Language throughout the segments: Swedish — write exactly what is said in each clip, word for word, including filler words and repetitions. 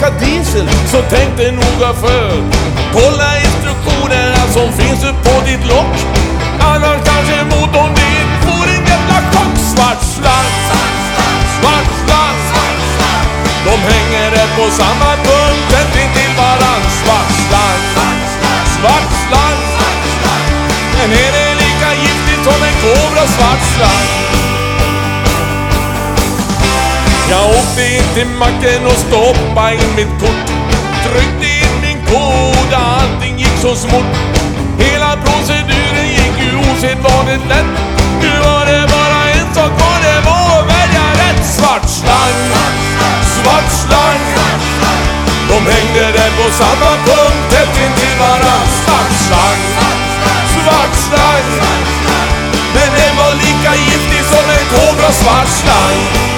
tanka diesel, så tänk dig noga för. Kolla instruktionerna som finns upp på ditt lock. Annars kanske motorn din får en jävla chock. Svart slang, svart slang, de hänger där på samma punkt, tätt intill varann. Svart slang, svart slang, men är det lika giftigt som en kobra? Svart slang. Jag åkte in till macken och stoppade in mitt kort. Tryckte in min kod, allting gick så smått. Hela proceduren gick ju osedvanligt lätt. Nu var det bara en sak kvar, det var att välja rätt. Svart slang, svart slang, de hängde där på samma punkt, tätt intill varann. Svart slang, svart slang, men den var lika giftig som en kobra. Svart slang.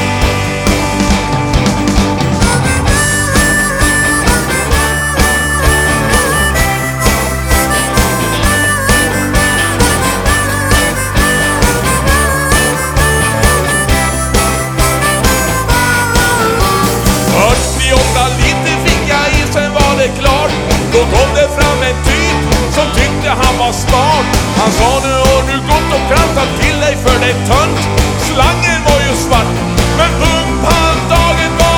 Då kom det fram en typ som tyckte han var smart. Han sa: nu har du gått och krantat till dig för dig tönt. Slangen var ju svart, men pumphandtaget var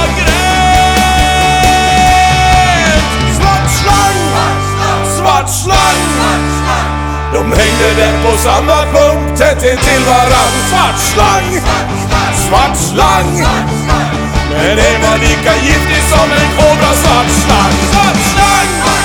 grönt. Svart slang, svart slang, de hängde där på samma punkt, tätt intill varann. Svart slang, svart slang, men det var lika giftigt som en kobra. Svart slang, svart slang.